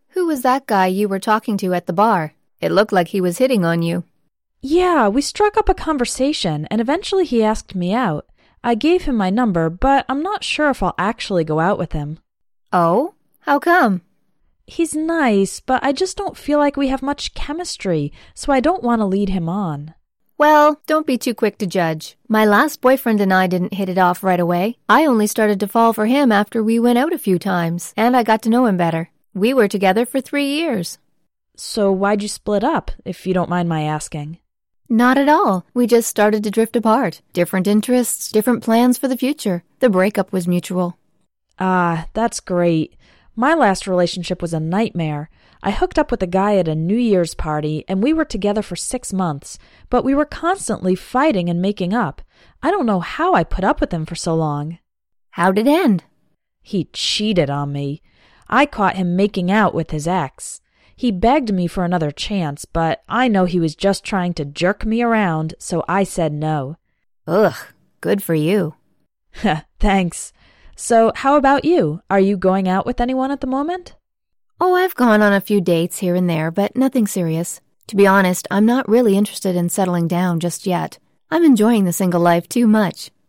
Who was that guy you were talking to at the bar? It looked like he was hitting on you. Yeah, we struck up a conversation, and eventually he asked me out. I gave him my number, but I'm not sure if I'll actually go out with him. Oh? How come? He's nice, but I just don't feel like we have much chemistry, so I don't want to lead him on. Well, don't be too quick to judge. My last boyfriend and I didn't hit it off right away. I only started to fall for him after we went out a few times, and I got to know him better. We were together for 3 years. So why'd you split up, if you don't mind my asking? Not at all. We just started to drift apart. Different interests, different plans for the future. The breakup was mutual. Ah, that's great. My last relationship was a nightmare. I hooked up with a guy at a New Year's party, and we were together for 6 months, but we were constantly fighting and making up. I don't know how I put up with him for so long. How'd it end? He cheated on me. I caught him making out with his ex. He begged me for another chance, but I know he was just trying to jerk me around, so I said no. Ugh, good for you. Thanks. So how about you? Are you going out with anyone at the moment? Oh, I've gone on a few dates here and there, but nothing serious. To be honest, I'm not really interested in settling down just yet. I'm enjoying the single life too much.